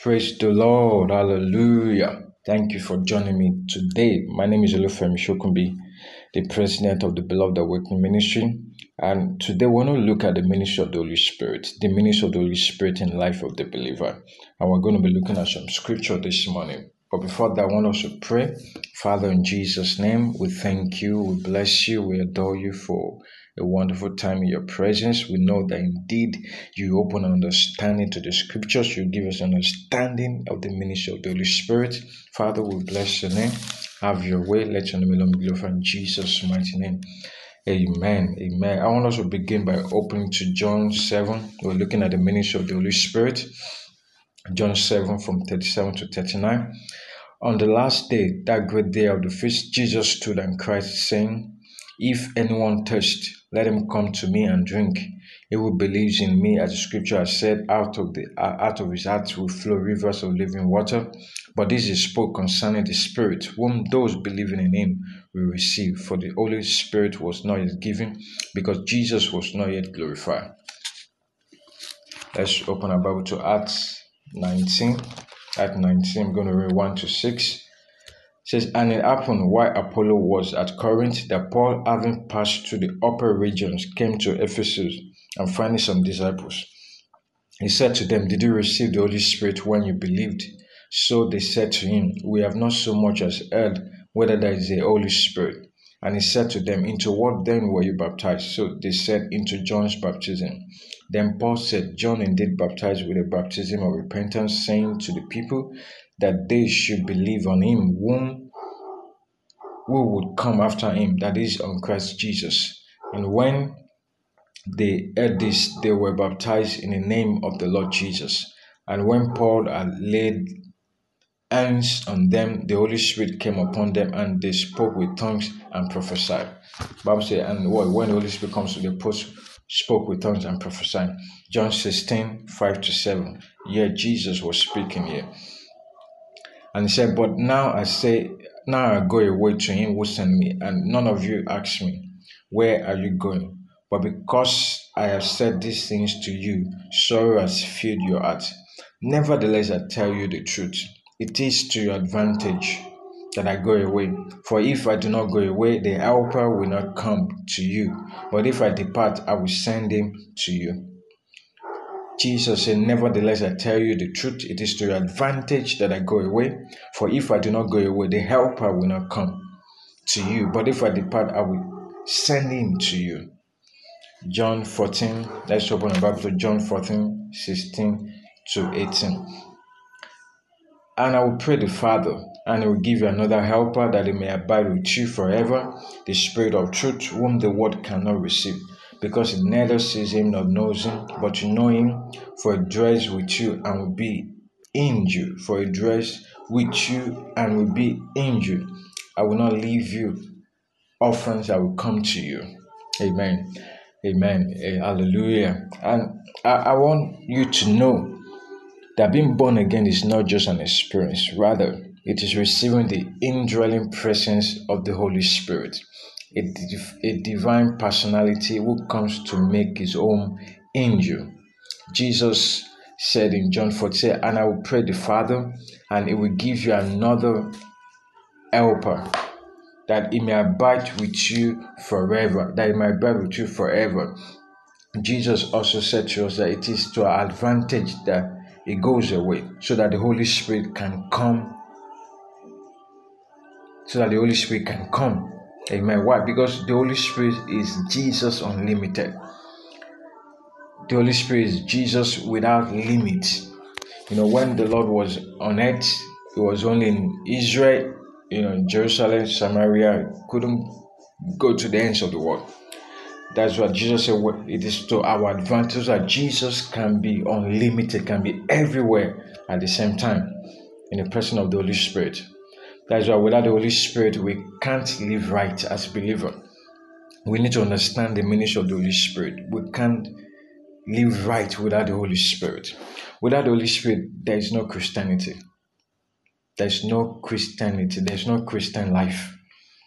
Praise the Lord. Hallelujah. Thank you for joining me today. My name is Olufemi Shokunbi, the president of the Beloved Awakening Ministry. And today we're going to look at the ministry of the Holy Spirit, the ministry of the Holy Spirit in the life of the believer. And we're going to be looking at some scripture this morning. But before that, I want us to pray. Father, in Jesus' name, we thank you, we bless you, we adore you for a wonderful time in your presence. We know that indeed you open understanding to the scriptures. You give us understanding of the ministry of the Holy Spirit. Father, we bless your name. Have your way. Let your name alone be glorified in Jesus' mighty name. Amen. Amen. I want us to begin by opening to John 7. We're looking at the ministry of the Holy Spirit. John 7 from 37 to 39. On the last day, that great day of the feast, Jesus stood and cried, saying, "If anyone thirsts, let him come to me and drink. He who believes in me, as the scripture has said, out of his heart will flow rivers of living water." But this is spoke concerning the Spirit, whom those believing in him will receive. For the Holy Spirit was not yet given, because Jesus was not yet glorified. Let's open our Bible to Acts 19. At 19, I'm going to read 1 to 6. It says, "And it happened while Apollo was at Corinth, that Paul, having passed through the upper regions, came to Ephesus, and finding some disciples, he said to them, 'Did you receive the Holy Spirit when you believed?' So they said to him, 'We have not so much as heard whether there is a Holy Spirit.' And he said to them, 'Into what then were you baptized?' So they said, 'Into John's baptism.' Then Paul said, 'John indeed baptized with a baptism of repentance, saying to the people that they should believe on him who would come after him, that is, on Christ Jesus.' And when they heard this, they were baptized in the name of the Lord Jesus. And when Paul had laid hands on them, the Holy Spirit came upon them, and they spoke with tongues and prophesied." Bible says, and when the Holy Spirit comes to the post, spoke with tongues and prophesied. John 16, 5 to 7. Yeah, Jesus was speaking here. And he said, "But now I go away to him who sent me, and none of you ask me, 'Where are you going?' But because I have said these things to you, sorrow has filled your heart. Nevertheless, I tell you the truth. It is to your advantage that I go away. For if I do not go away, the Helper will not come to you. But if I depart, I will send him to you." Jesus said, "Nevertheless, I tell you the truth. It is to your advantage that I go away. For if I do not go away, the Helper will not come to you. But if I depart, I will send him to you." John 14, let's open the Bible to John 14, 16 to 18. "And I will pray the Father, and he will give you another helper, that he may abide with you forever, the Spirit of truth, whom the world cannot receive, because it neither sees him nor knows him. But you know him, for he dwells with you and will be in you. For he dwells with you and will be in you. I will not leave you orphans, I will come to you." Amen. Amen. Hallelujah. And I want you to know that being born again is not just an experience. Rather, it is receiving the indwelling presence of the Holy Spirit, a divine personality who comes to make his home in you. Jesus said in John 14, "And I will pray the Father, and he will give you another helper, that he may abide with you forever." That he may abide with you forever. Jesus also said to us that it is to our advantage that it goes away, so that the Holy Spirit can come. Amen. Why? Because the Holy Spirit is Jesus unlimited. The Holy Spirit is Jesus without limit. When the Lord was on earth, it was only in Israel, in Jerusalem, Samaria, couldn't go to the ends of the world. That's what Jesus said. It is to our advantage that Jesus can be unlimited, can be everywhere at the same time in the presence of the Holy Spirit. That's why without the Holy Spirit, we can't live right as a believer. We need to understand the ministry of the Holy Spirit. We can't live right without the Holy Spirit. Without the Holy Spirit, there is no Christianity. There's no Christianity. There's no Christian life.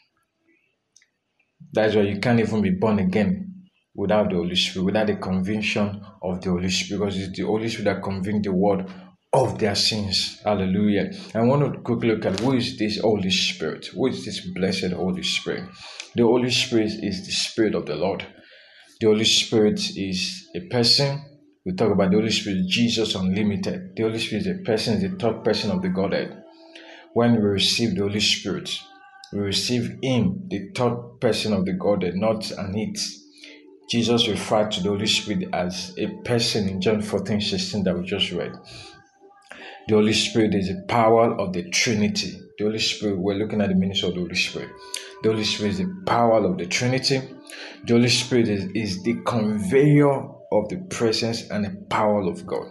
That's why you can't even be born again without the Holy Spirit, without the conviction of the Holy Spirit, because it's the Holy Spirit that convicts the world of their sins. Hallelujah. I want to quickly look at who is this Holy Spirit? Who is this blessed Holy Spirit? The Holy Spirit is the Spirit of the Lord. The Holy Spirit is a person. We talk about the Holy Spirit, Jesus Unlimited. The Holy Spirit is a person, is the third person of the Godhead. When we receive the Holy Spirit, we receive Him, the third person of the Godhead, not an it. Jesus referred to the Holy Spirit as a person in John 14:16 that we just read. The Holy Spirit is the power of the Trinity. The Holy Spirit, we're looking at the ministry of the Holy Spirit. The Holy Spirit is the power of the Trinity. The Holy Spirit is the conveyor of the presence and the power of God.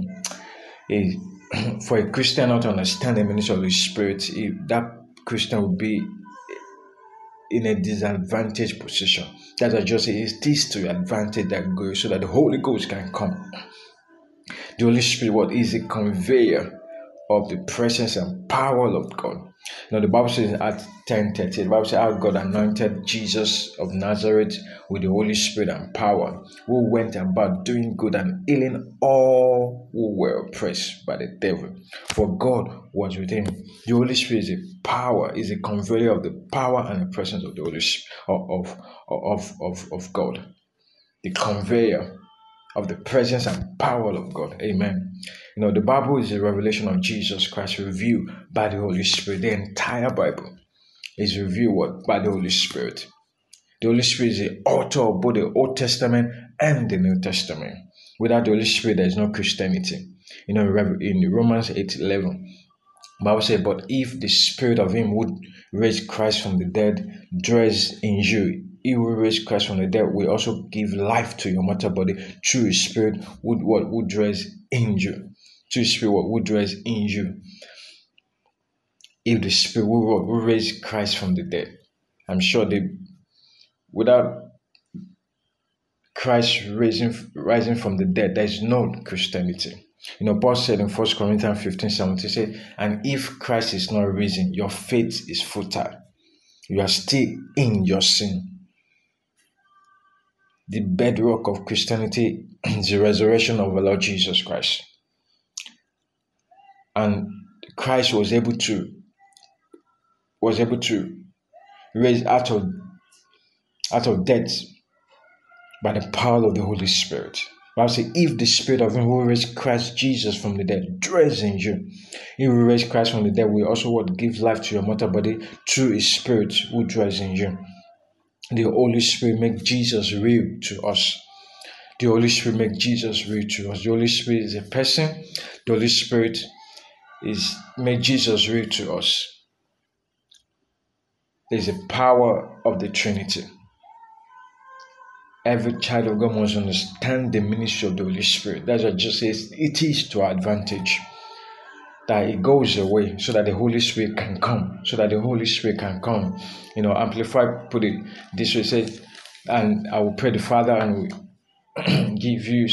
For a Christian not to understand the ministry of the Holy Spirit, that Christian will be in a disadvantaged position. That's why I just say it is to your advantage that goes so that the Holy Ghost can come. The Holy Spirit is a conveyor of the presence and power of God. Now the Bible says in Acts 10:30, the Bible says how God anointed Jesus of Nazareth with the Holy Spirit and power, who went about doing good and healing all who were oppressed by the devil. For God was with him. The Holy Spirit is a power, is a conveyor of the power and the presence of the Holy Spirit of God. The conveyor of the presence and power of God. Amen. The Bible is a revelation of Jesus Christ revealed by the Holy Spirit. The entire Bible is revealed by the Holy Spirit. The Holy Spirit is the author of both the Old Testament and the New Testament. Without the Holy Spirit, there is no Christianity. In Romans 8:11, the Bible says, but if the Spirit of Him would raise Christ from the dead dwells in you, He will raise Christ from the dead will also give life to your mortal body through His Spirit would dwells in you. Through His Spirit would dwells in you. If the Spirit will raise Christ from the dead, I'm sure without Christ rising from the dead, there is no Christianity. Paul said in 1 Corinthians 15:17, he said, and if Christ is not risen, your faith is futile. You are still in your sin. The bedrock of Christianity is the resurrection of the Lord Jesus Christ. And Christ was able to raise out of death by the power of the Holy Spirit. The Bible says, if the Spirit of Him who raised Christ Jesus from the dead dwells in you, He will raise Christ from the dead. We also would give life to your mortal body through His Spirit who dwells in you. The Holy Spirit makes Jesus real to us. The Holy Spirit makes Jesus real to us. The Holy Spirit is a person. The Holy Spirit makes Jesus real to us. There's a power of the Trinity. Every child of God must understand the ministry of the Holy Spirit. That's what just says it is to our advantage that it goes away so that the Holy Spirit can come. Amplified put it this way, say, and I will pray the Father and will give you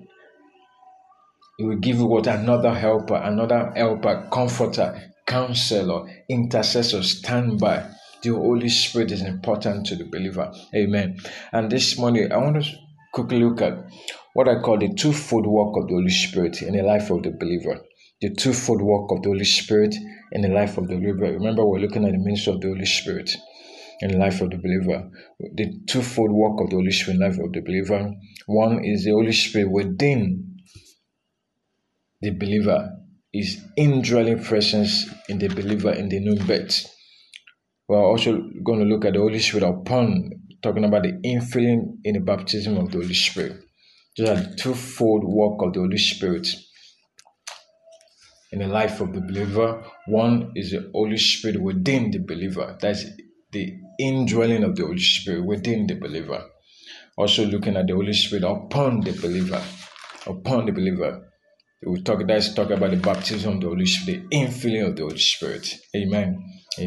He will give you another helper, comforter, counselor, intercessor, standby. The Holy Spirit is important to the believer. Amen. And this morning, I want to quickly look at what I call the twofold work of the Holy Spirit in the life of the believer. The twofold work of the Holy Spirit in the life of the believer. Remember, we're looking at the ministry of the Holy Spirit in the life of the believer. The twofold work of the Holy Spirit in the life of the believer. One is the Holy Spirit within the believer, is indwelling presence in the believer in the new birth. We're also going to look at the Holy Spirit talking about the infilling in the baptism of the Holy Spirit. These are the twofold work of the Holy Spirit in the life of the believer. One is the Holy Spirit within the believer. That's the indwelling of the Holy Spirit within the believer. Also looking at the Holy Spirit upon the believer. We'll talk about the baptism of the Holy Spirit, the infilling of the Holy Spirit. Amen.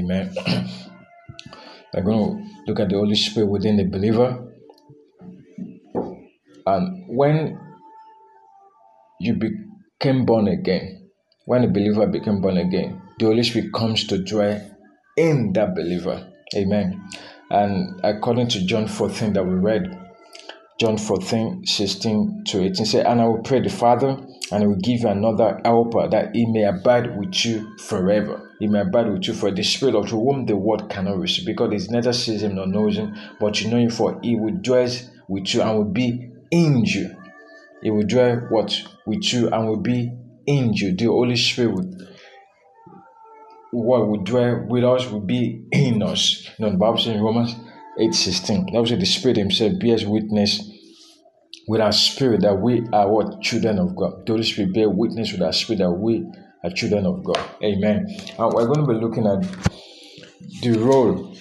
We're going to look at the Holy Spirit within the believer. And when you became born again, when a believer became born again, the Holy Spirit comes to dwell in that believer. Amen. And according to John 14 that we read, John 14:16-18 say, and I will pray the Father, and he will give you another helper, that he may abide with you forever. He may abide with you for the Spirit of truth, whom the world cannot receive, because it neither sees him nor knows him, but you know him, for he will dwell with you and will be in you. He will dwell with you and will be in you. The Holy Spirit will dwell with us, will be in us. You know, the Bible says in Romans 8:16, that was the Spirit himself bears witness with our spirit that we are what? Children of God. The Holy Spirit bear witness with our spirit that we are children of God. Amen. And we're going to be looking at the role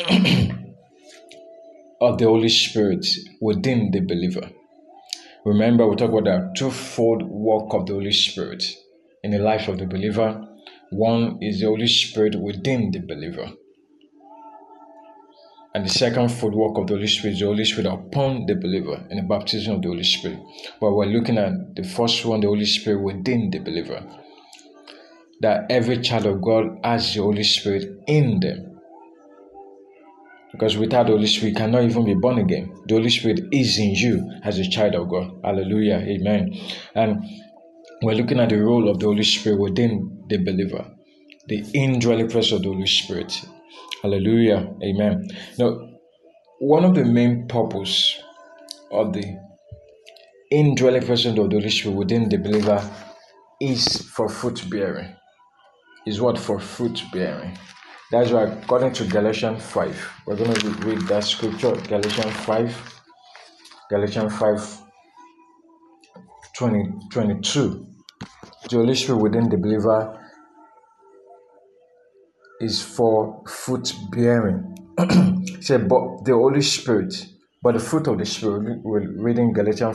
of the Holy Spirit within the believer. Remember, we talk about the twofold work of the Holy Spirit in the life of the believer. One is the Holy Spirit within the believer. And the second fold work of the Holy Spirit is the Holy Spirit upon the believer in the baptism of the Holy Spirit. But we're looking at the first one, the Holy Spirit within the believer. That every child of God has the Holy Spirit in them. Because without the Holy Spirit, you cannot even be born again. The Holy Spirit is in you as a child of God. Hallelujah. Amen. And we're looking at the role of the Holy Spirit within the believer. The indwelling presence of the Holy Spirit. Hallelujah. Amen. Now, one of the main purpose of the indwelling presence of the Holy Spirit within the believer is for fruit bearing. Is what? For fruit bearing. That's why, according to Galatians 5, we're going to read that scripture, Galatians 5:22. The Holy Spirit within the believer is for fruit bearing. Say, but the Holy Spirit, but the fruit of the Spirit, we're reading Galatians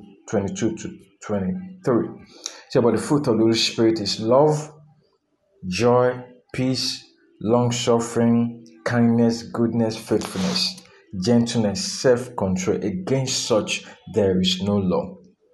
5:22-23. Say, but the fruit of the Holy Spirit is love, joy, peace, long-suffering, kindness, goodness, faithfulness, gentleness, self-control. Against such there is no law.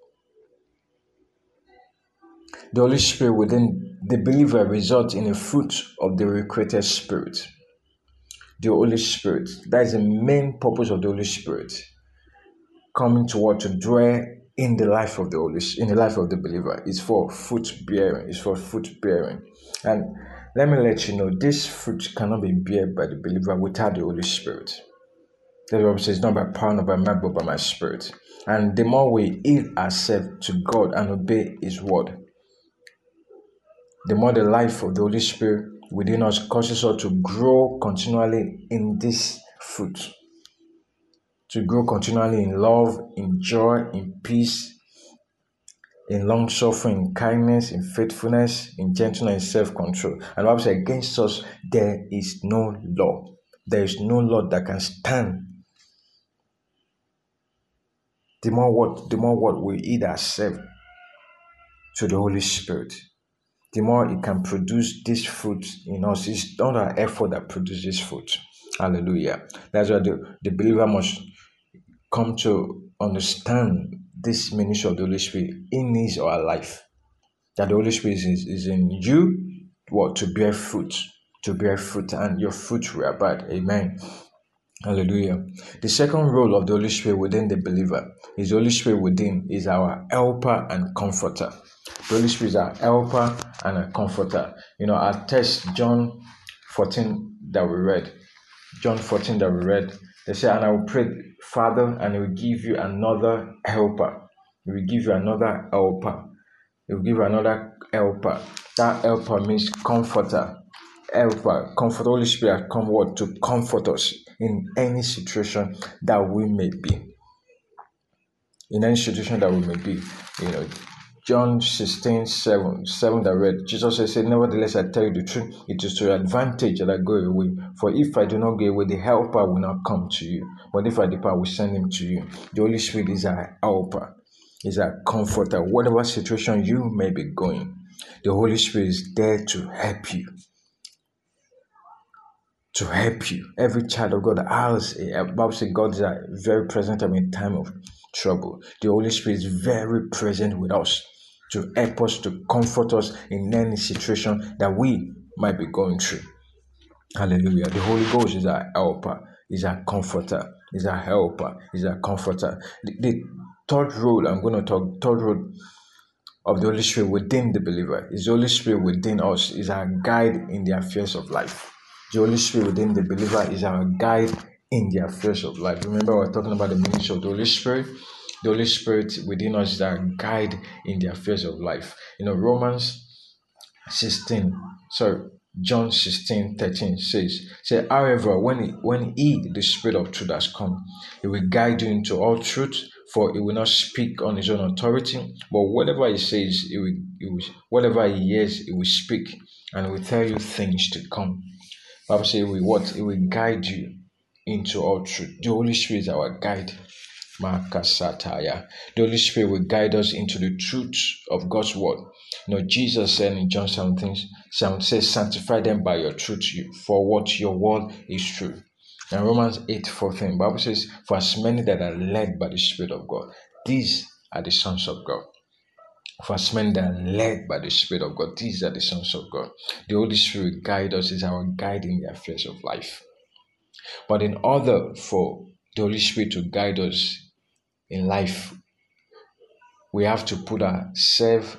The Holy Spirit within the believer results in a fruit of the recreated spirit. The Holy Spirit, that is the main purpose of the Holy Spirit, coming to what? To dwell in the life of the believer. Is for fruit bearing. It's for fruit bearing. And let me let you know, this fruit cannot be bared by the believer without the Holy Spirit. That's what it says, not by power, not by might, but by my spirit. And the more we yield ourselves to God and obey His word, the more the life of the Holy Spirit within us causes us to grow continually in this fruit. To grow continually in love, in joy, in peace, in long suffering, in kindness, in faithfulness, in gentleness, in self-control. And the Bible says, against us there is no law. There is no law that can stand. The more what we yield ourselves to the Holy Spirit, the more it can produce this fruit in us. It's not our effort that produces this fruit. Hallelujah. That's why the believer must come to understand this ministry of the Holy Spirit in his or her life. That the Holy Spirit is in you, what? To bear fruit. To bear fruit, and your fruit will abide. Amen. Hallelujah. The second role of the Holy Spirit within the believer is the Holy Spirit within is our helper and comforter. The Holy Spirit is our helper and a comforter. You know, our text, John 14 that we read. They say, and I will pray, Father, and He will give you another helper. He will give you another helper. He will give you another helper. That helper means comforter. Helper, comfort. Holy Spirit come what? To comfort us in any situation that we may be. In any situation that we may be. You know, John 16:7 that read, Jesus said, nevertheless, I tell you the truth, it is to your advantage that I go away. For if I do not go away, the helper will not come to you. But if I depart, I will send him to you. The Holy Spirit is our helper, is our comforter. Whatever situation you may be going, the Holy Spirit is there to help you. To help you. Every child of God has a Bible says God is very present in time of trouble. The Holy Spirit is very present with us to help us, to comfort us in any situation that we might be going through. Hallelujah. The Holy Ghost is our helper. is our comforter, is our helper, is our comforter. The third role I'm going to talk, third role of the Holy Spirit within the believer is the Holy Spirit within us, is our guide in the affairs of life. The Holy Spirit within the believer is our guide in the affairs of life. Remember, we're talking about the ministry of the Holy Spirit. The Holy Spirit within us is our guide in the affairs of life. John 16:13 says, however, when he, the Spirit of truth, has come, he will guide you into all truth, for he will not speak on his own authority, but whatever he says, whatever he hears, he will speak, and will tell you things to come. Bible says it will guide you into all truth. The Holy Spirit is our guide. The Holy Spirit will guide us into the truth of God's word. Jesus said in John 17, says, sanctify them by your truth, for what your word is true. And Romans 8:14, Bible says, for as many that are led by the Spirit of God, these are the sons of God. For as many that are led by the Spirit of God, these are the sons of God. The Holy Spirit guide us, is our guide in the affairs of life. But in order for the Holy Spirit to guide us in life, we have to put ourselves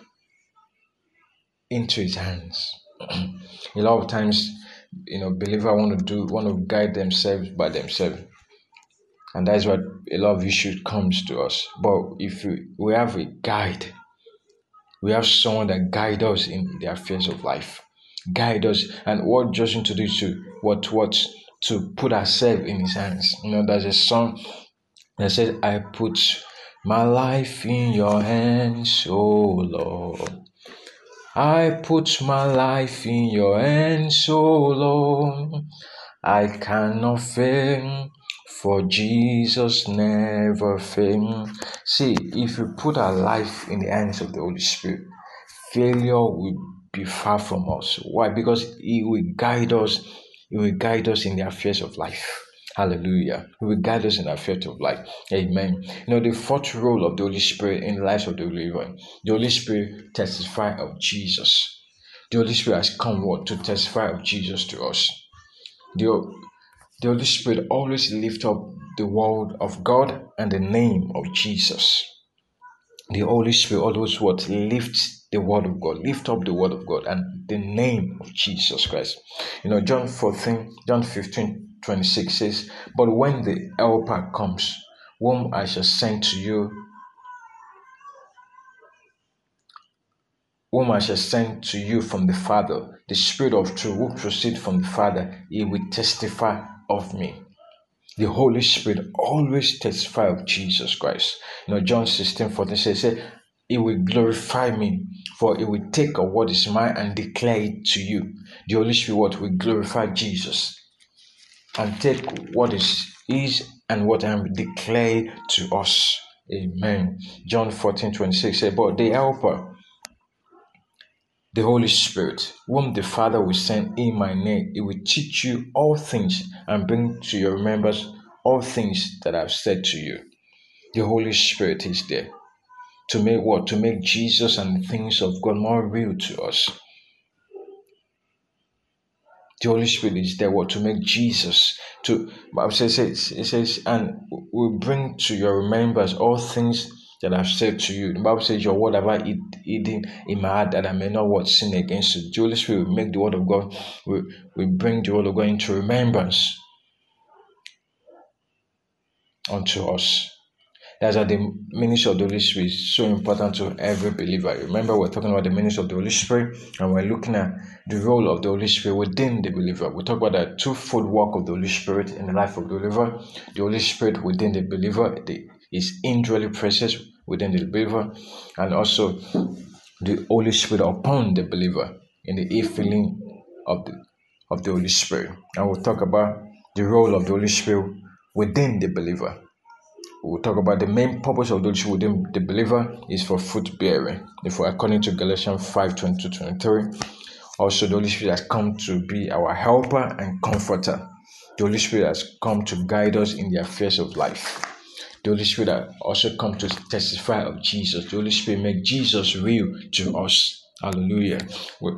into his hands. A lot of times, believers want to guide themselves by themselves. And that's why a lot of issues comes to us. But if we have a guide, we have someone that guides us in the affairs of life. Guide us. And what just to do to put ourselves in his hands. There's a song that says, I put my life in your hands, oh Lord. I put my life in your hands, oh Lord. I cannot fail, for Jesus never fails. See, if we put our life in the hands of the Holy Spirit, failure will be far from us. Why? Because he will guide us. He will guide us in the affairs of life. Hallelujah. He will guide us in the affairs of life. Amen. The fourth role of the Holy Spirit in the lives of the believer, the Holy Spirit testifies of Jesus. The Holy Spirit has come to testify of Jesus to us. The Holy Spirit always lifts up the word of God and the name of Jesus. The Holy Spirit always lifts the word of God, lift up the word of God and the name of Jesus Christ. John 15:26 says, but when the helper comes, whom I shall send to you from the Father, the Spirit of truth will proceed from the Father, he will testify of me. The Holy Spirit always testifies of Jesus Christ. John 16:14 says, he will glorify me, for he will take of what is mine and declare it to you. The Holy Spirit will glorify Jesus and take what is his and what I am declared to us. Amen. John 14:26 says, but the helper, the Holy Spirit, whom the Father will send in my name, he will teach you all things and bring to your remembrance all things that I've said to you. The Holy Spirit is there to make what? To make Jesus and the things of God more real to us. The Holy Spirit is there to make Jesus it says, and will bring to your remembrance all things that I've said to you. The Bible says, your word have I hidden in my heart that I may not sin against you. The Holy Spirit will make the word of God, will bring the word of God into remembrance unto us. That's why the ministry of the Holy Spirit is so important to every believer. Remember, we're talking about the ministry of the Holy Spirit, and we're looking at the role of the Holy Spirit within the believer. We talk about the twofold work of the Holy Spirit in the life of the believer. The Holy Spirit within the believer is indwelling presence within the believer, and also the Holy Spirit upon the believer in the infilling of the Holy Spirit. And we'll talk about the role of the Holy Spirit within the believer. We'll talk about the main purpose of the Holy Spirit within the believer is for fruit bearing. Therefore, according to Galatians 5:22-23, also the Holy Spirit has come to be our helper and comforter. The Holy Spirit has come to guide us in the affairs of life. The Holy Spirit has also come to testify of Jesus. The Holy Spirit makes Jesus real to us. Hallelujah.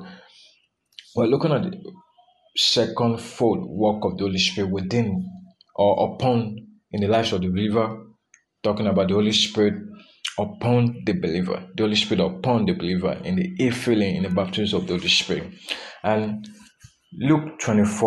We're looking at the second fold work of the Holy Spirit within or upon in the lives of the believer, talking about the Holy Spirit upon the believer, the Holy Spirit upon the believer in the infilling, in the baptism of the Holy Spirit. And Luke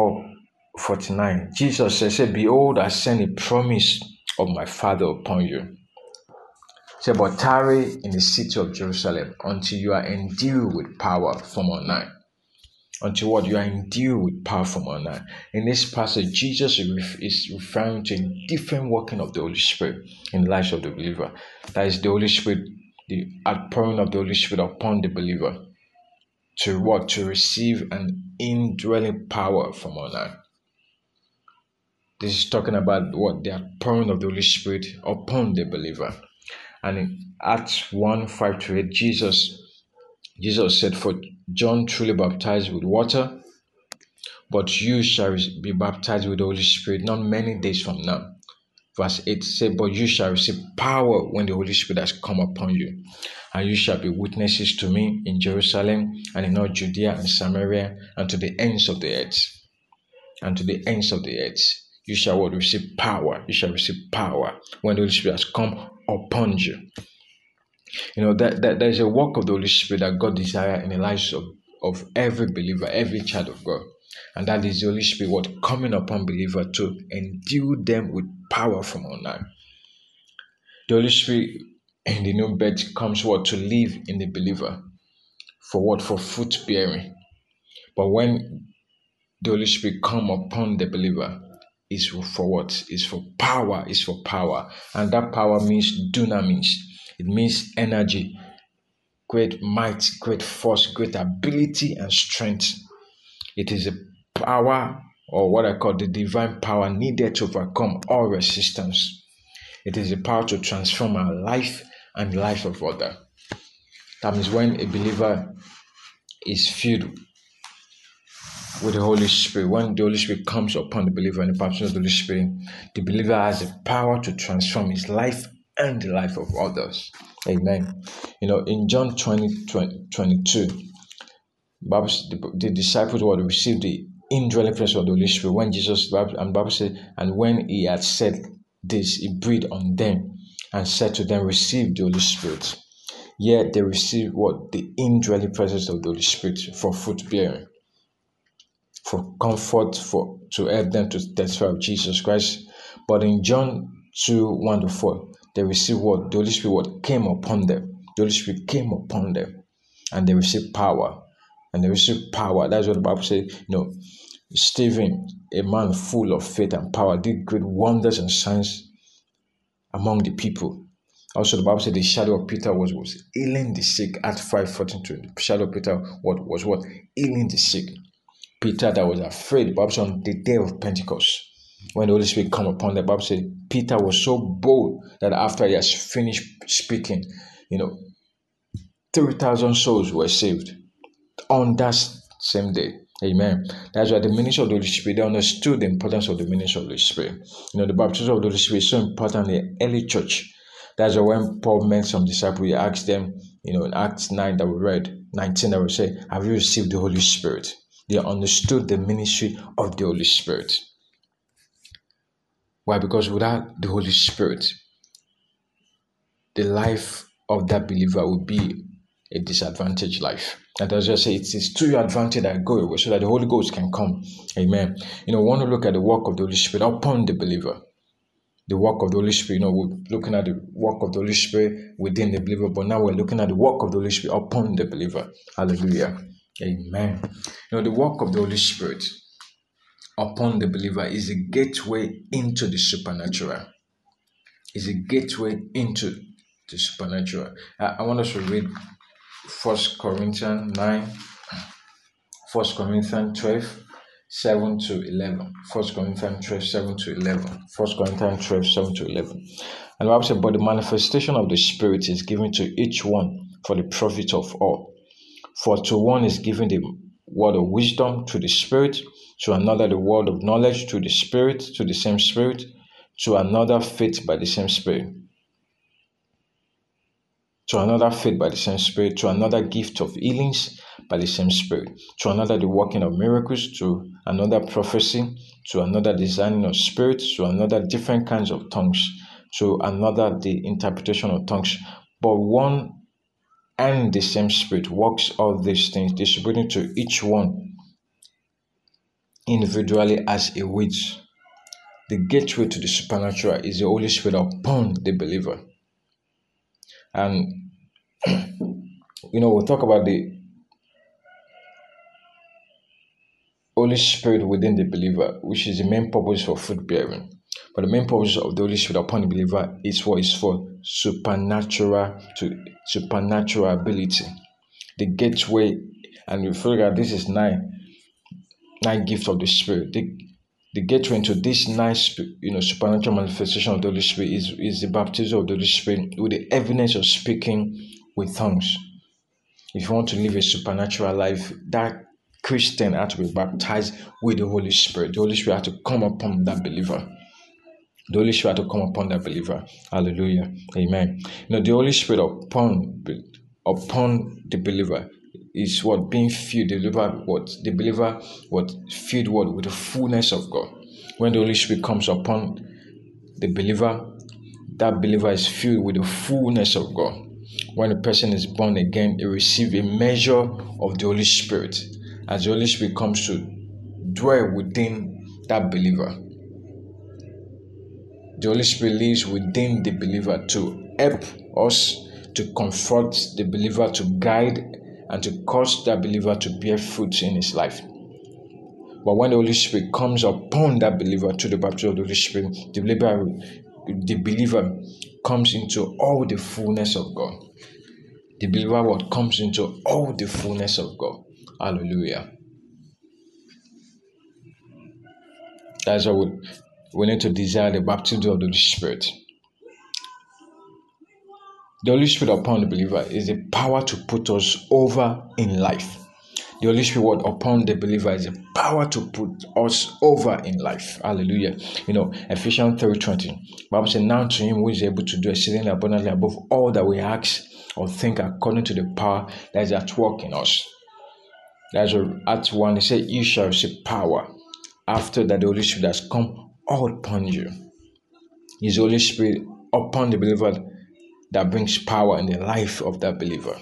24:49, Jesus said, behold, I send a promise of my Father upon you. He said, but tarry in the city of Jerusalem until you are endued with power from on high. Until what? You are endued with power from on high. In this passage, Jesus is referring to a different working of the Holy Spirit in the lives of the believer. That is the Holy Spirit, the outpouring of the Holy Spirit upon the believer. To what? To receive an indwelling power from on high. This is talking about what? The outpouring of the Holy Spirit upon the believer. And in Acts 1:5-8, Jesus said, for John truly baptized with water, but you shall be baptized with the Holy Spirit not many days from now. Verse 8 said, but you shall receive power when the Holy Spirit has come upon you. And you shall be witnesses to me in Jerusalem and in all Judea and Samaria and to the ends of the earth. And to the ends of the earth. You shall receive power. You shall receive power when the Holy Spirit has come upon you. You know, that there is a work of the Holy Spirit that God desires in the lives of every believer, every child of God. And that is the Holy Spirit coming upon believer to endue them with power from on high. The Holy Spirit in the new birth comes to live in the believer. For what? For fruit bearing. But when the Holy Spirit come upon the believer, is for what? Is for power. Is for power. And that power means dunamis. It means energy, great might, great force, great ability and strength. It is a power, or what I call the divine power, needed to overcome all resistance. It is a power to transform our life and the life of others. That means when a believer is filled with the Holy Spirit, when the Holy Spirit comes upon the believer in the baptism of the Holy Spirit, the believer has the power to transform his life and the life of others. Amen. You know, in John 20:22, the disciples would receive the indwelling presence of the Holy Spirit when Jesus, and Bible said, and when he had said this, he breathed on them and said to them, receive the Holy Spirit. Yet they received what? The indwelling presence of the Holy Spirit for fruit bearing, for comfort, to help them to testify of Jesus Christ. But in John 2:1-4, they received what? The Holy Spirit came upon them. The Holy Spirit came upon them, and they received power. And they received power. That's what the Bible says. You know, Stephen, a man full of faith and power, did great wonders and signs among the people. Also, the Bible said the shadow of Peter was healing the sick. At 5:14, the shadow of Peter was healing the sick. Peter that was afraid. The Bible said on the day of Pentecost, when the Holy Spirit come upon the Bible said Peter was so bold that after he has finished speaking, 3,000 souls were saved on that same day. Amen. That's why the ministry of the Holy Spirit, they understood the importance of the ministry of the Holy Spirit. The baptism of the Holy Spirit is so important in the early church. That's why when Paul met some disciples, he asked them, in Acts 9 that we read, 19 that we say, have you received the Holy Spirit? They understood the ministry of the Holy Spirit. Why? Because without the Holy Spirit, the life of that believer would be a disadvantaged life. And as I say, it is to your advantage that I go away so that the Holy Ghost can come. Amen. We want to look at the work of the Holy Spirit upon the believer. The work of the Holy Spirit, we're looking at the work of the Holy Spirit within the believer, but now we're looking at the work of the Holy Spirit upon the believer. Hallelujah. Amen. The work of the Holy Spirit upon the believer is a gateway into the supernatural. Is a gateway into the supernatural. I want us to read 1 Corinthians 9, 1 Corinthians 12, 7-11. 1 Corinthians 12, 7-11. 1 Corinthians 12, 7-11. And the Bible said, but the manifestation of the Spirit is given to each one for the profit of all. For to one is given the word of wisdom through the Spirit, to another the word of knowledge through the Spirit, to the same Spirit, to another faith by the same Spirit, to another faith by the same Spirit, to another gift of healings by the same Spirit. To another, the working of miracles. To another, prophecy. To another, discerning of spirits. To another, different kinds of tongues. To another, the interpretation of tongues. But one and the same Spirit works all these things, distributing to each one individually as He wills. The gateway to the supernatural is the Holy Spirit upon the believer. And, we'll talk about the Holy Spirit within the believer, which is the main purpose for fruit bearing. But the main purpose of the Holy Spirit upon the believer is for supernatural ability. The gateway, and we figure this is nine gifts of the Spirit. The gateway into this nice, supernatural manifestation of the Holy Spirit is the baptism of the Holy Spirit with the evidence of speaking with tongues. If you want to live a supernatural life, that Christian had to be baptized with the Holy Spirit. The Holy Spirit had to come upon that believer. The Holy Spirit had to come upon that believer. Hallelujah. Amen. The Holy Spirit upon the believer is what being filled. The believer filled with the fullness of God. When the Holy Spirit comes upon the believer, that believer is filled with the fullness of God. When a person is born again, he receives a measure of the Holy Spirit. As the Holy Spirit comes to dwell within that believer, the Holy Spirit lives within the believer to help us, to comfort the believer, to guide, and to cause that believer to bear fruit in his life. But when the Holy Spirit comes upon that believer to the baptism of the Holy Spirit, the believer comes into all the fullness of God. The believer comes into all the fullness of God. Hallelujah. That's why we need to desire the baptism of the Holy Spirit. The Holy Spirit upon the believer is the power to put us over in life. The Holy Spirit upon the believer is the power to put us over in life. Hallelujah. Ephesians 3:20. Bible says, now to Him who is able to do exceedingly abundantly above all that we ask or think, according to the power that is at work in us. That's Acts 1. He said, you shall receive power after that the Holy Spirit has come all upon you. It's the Holy Spirit upon the believer that brings power in the life of that believer.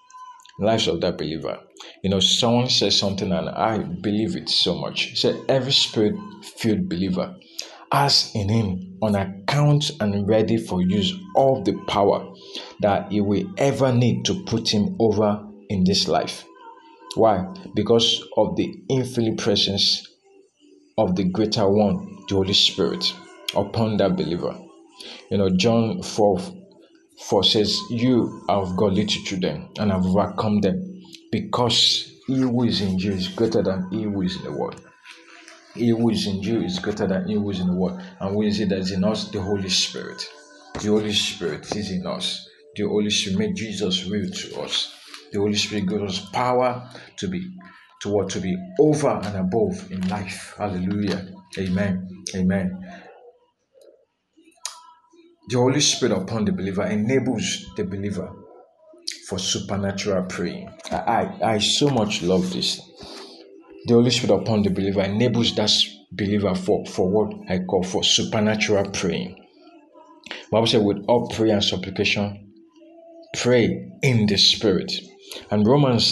Someone says something and I believe it so much. He said, every spirit-filled believer has in him on account and ready for use all the power that he will ever need to put him over in this life. Why? Because of the infinite presence of the greater one, the Holy Spirit, upon that believer. John 4 says, you have got little children and have overcome them, because he who is in you is greater than he who is in the world. He who is in you is greater than he who is in the world. And who is it that is in us? The Holy Spirit. The Holy Spirit is in us. The Holy Spirit made Jesus real to us. The Holy Spirit gives us power to be over and above in life. Hallelujah. Amen. Amen. The Holy Spirit upon the believer enables the believer for supernatural praying. I so much love this. The Holy Spirit upon the believer enables that believer for what I call for supernatural praying. The Bible says, with all prayer and supplication, pray in the Spirit. And Romans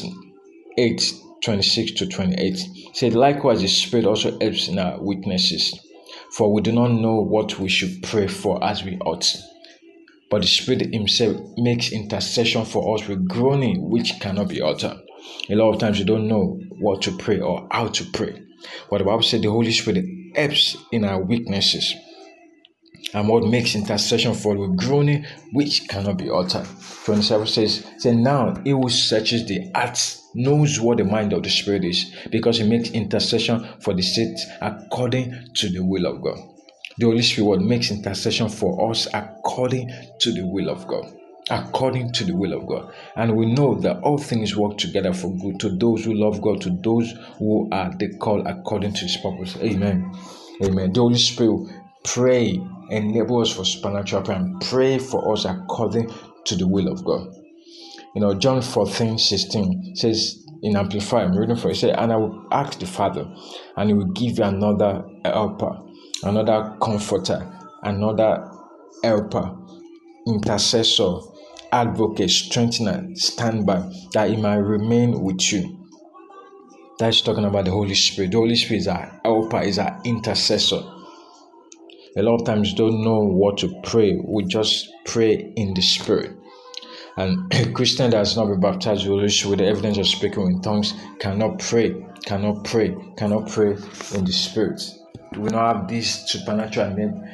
8:26-28 said, likewise the Spirit also helps in our weaknesses, for we do not know what we should pray for as we ought. But the Spirit Himself makes intercession for us with groaning which cannot be uttered. A lot of times you don't know what to pray or how to pray. But the Bible said the Holy Spirit helps in our weaknesses. And what makes intercession for us with groaning which cannot be uttered. 27 says, now He who searches the hearts knows what the mind of the Spirit is, because He makes intercession for the saints according to the will of God. The Holy Spirit makes intercession for us according to the will of God. According to the will of God. And we know that all things work together for good to those who love God, to those who are the called according to His purpose. Amen. Amen. The Holy Spirit enable us for supernatural prayer and pray for us according to the will of God. John 14:16 says, in Amplify, I'm reading for it. It said, and I will ask the Father, and he will give you another helper, another comforter, another helper, intercessor, advocate, strengthener, standby, that he might remain with you. That's talking about the Holy Spirit. The Holy Spirit is our helper, is our intercessor. A lot of times don't know what to pray. We just pray in the Spirit. And a Christian that has not been baptized with the evidence of speaking in tongues cannot pray in the Spirit. We will not have this supernatural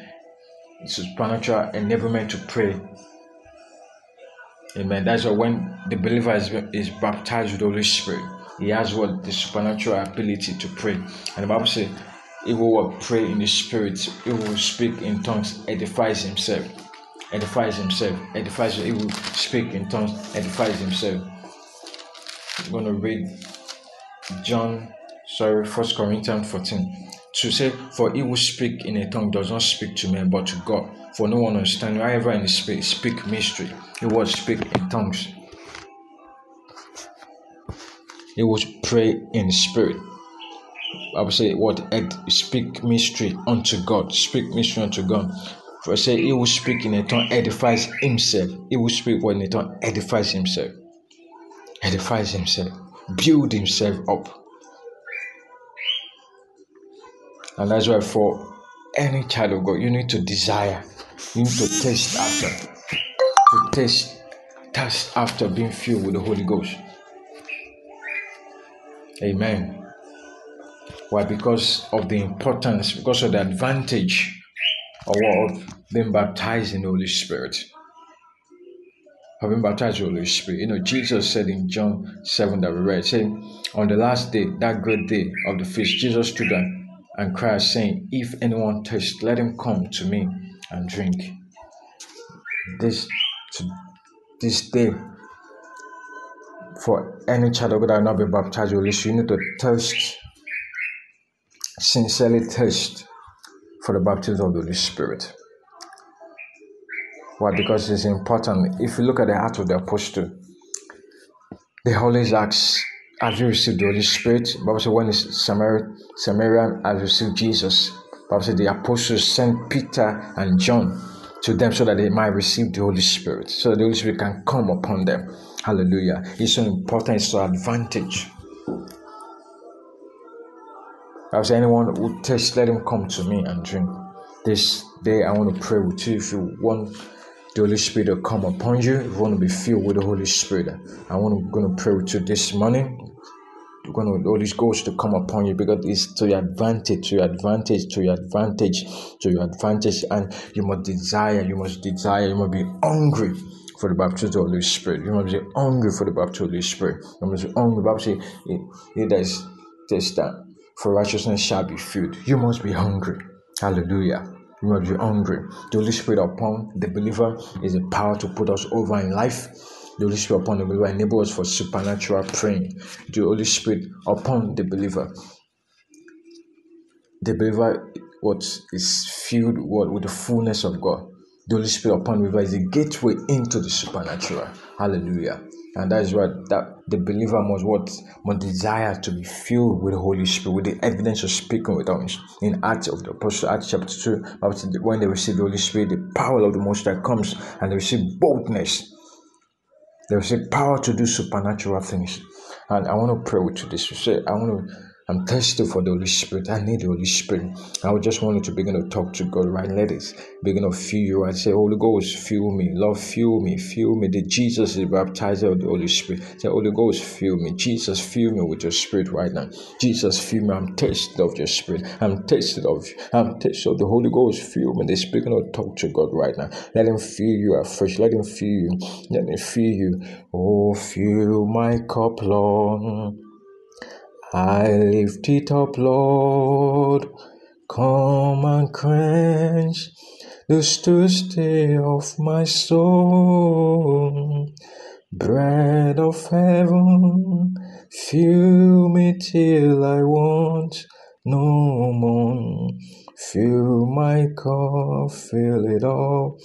enablement to pray. Amen. That's why when the believer is baptized with the Holy Spirit, he has the supernatural ability to pray. And the Bible says, he will pray in the Spirit, he will speak in tongues, edifies himself. He will speak in tongues, edifies himself. I'm going to read 1 Corinthians 14. To say, for he who speak in a tongue does not speak to men but to God, for no one understands. However, in the Spirit speak mystery. He will speak in tongues. He will pray in the Spirit. I would say speak mystery unto God. Speak mystery unto God. For I say, he will speak in a tongue edifies himself. He will speak in a tongue edifies himself. Build himself up. And that's why for any child of God, you need to desire. You need to taste after being filled with the Holy Ghost. Amen. Why? Because of the importance, because of the advantage of being baptized in the Holy Spirit. Having baptized in the Holy Spirit. Jesus said in John 7 that we read, saying, on the last day, that great day of the feast, Jesus stood and cried, saying, if anyone thirsts, let him come to me and drink. This day, for any child of God that has not been baptized in the Holy Spirit, you need to thirst, sincerely thirst for the baptism of the Holy Spirit. Why? Because it's important. If you look at the heart of the apostle, they always ask, have you received the Holy Spirit? The Bible says when the Samaritan has received Jesus, the Bible says the apostles sent Peter and John to them so that they might receive the Holy Spirit, so that the Holy Spirit can come upon them. Hallelujah. It's so important, it's so advantage. I would say anyone who tastes, let him come to me and drink. This day I want to pray with you. If you want the Holy Spirit to come upon you, if you want to be filled with the Holy Spirit, going to pray with you this morning. You're going to the Holy Ghost to come upon you, because it's to your advantage, and you must be hungry for the baptism of the Holy Spirit. You must be hungry for the baptism of the Holy Spirit. You must be hungry. The Bible says, there's that for righteousness shall be filled. You must be hungry. Hallelujah. You must be hungry. The Holy Spirit upon the believer is the power to put us over in life. The Holy Spirit upon the believer enables us for supernatural praying. The Holy Spirit upon the believer is filled with the fullness of God. The Holy Spirit upon the believer is a gateway into the supernatural. Hallelujah. And that is that the believer must desire to be filled with the Holy Spirit, with the evidence of speaking with tongues. In Acts of the Apostles, Acts chapter 2, when they receive the Holy Spirit, the power of the Most High comes, and they receive boldness. They receive power to do supernatural things. And I want to pray with you this. You say, I'm thirsty for the Holy Spirit. I need the Holy Spirit. I would just want you to begin to talk to God, right? Let it begin to fill you. I say, Holy Ghost, fill me. Lord, fill me. The Jesus is baptized of the Holy Spirit. Say, Holy Ghost, fill me. Jesus, fill me with your Spirit right now. Jesus, fill me. I'm thirsty of your Spirit. I'm thirsty of the Holy Ghost. Fill me. They're begin to talk to God right now. Let him fill you afresh. Let him fill you. Let me fill you. Oh, fill my cup, Lord. I lift it up, Lord. Come and quench the thirsty of my soul. Bread of heaven, fill me till I want no more. Fill my cup, fill it up,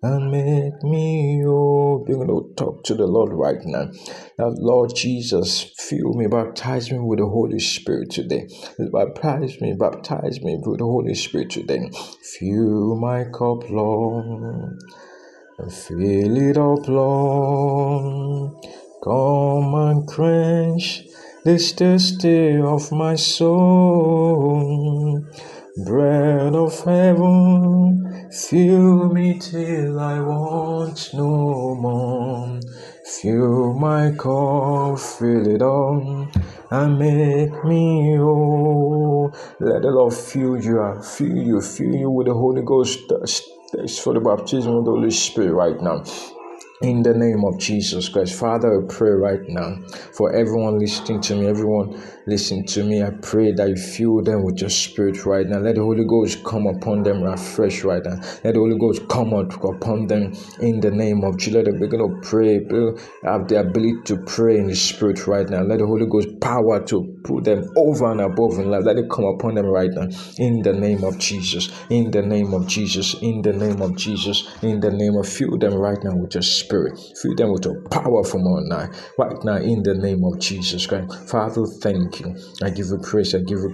and make me whole. You're going to talk to the Lord right now. Now, Lord Jesus, fill me, baptize me with the Holy Spirit today. Baptize me with the Holy Spirit today. Fill my cup, Lord, and fill it up, Lord. Come and quench this thirsty of my soul. Bread of heaven, fill me till I want no more. Fill my cup, fill it up, and make me whole. Let the Lord fill you with the Holy Ghost. Thanks for the baptism of the Holy Spirit right now. In the name of Jesus Christ, Father, I pray right now for everyone listening to me, I pray that you fill them with your spirit right now. Let the Holy Ghost come upon them afresh right now. Let the Holy Ghost come upon them in the name of Jesus. Let them begin to pray, have the ability to pray in the spirit right now. Let the Holy Ghost power to put them over and above in life. Let it come upon them right now in the name of Jesus. In the name of Jesus. In the name of Jesus. In the name of, fill them right now with your spirit. Fill them with your power from on high. Right now, in the name of Jesus Christ. Father, thank you. I give you praise. Thank you.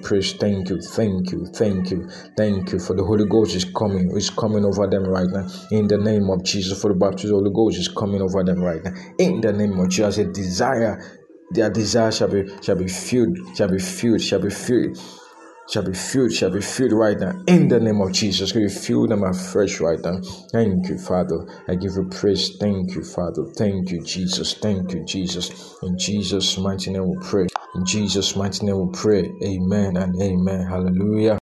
For the Holy Ghost is coming. It's coming over them right now. In the name of Jesus. For the baptism of the Holy Ghost is coming over them right now. In the name of Jesus. A desire. Their desire shall be filled right now. In the name of Jesus, can you fill them afresh right now? Thank you, Father. I give you praise. Thank you, Father. Thank you, Jesus. Thank you, Jesus. In Jesus' mighty name we pray. In Jesus' mighty name we pray. Amen and amen. Hallelujah.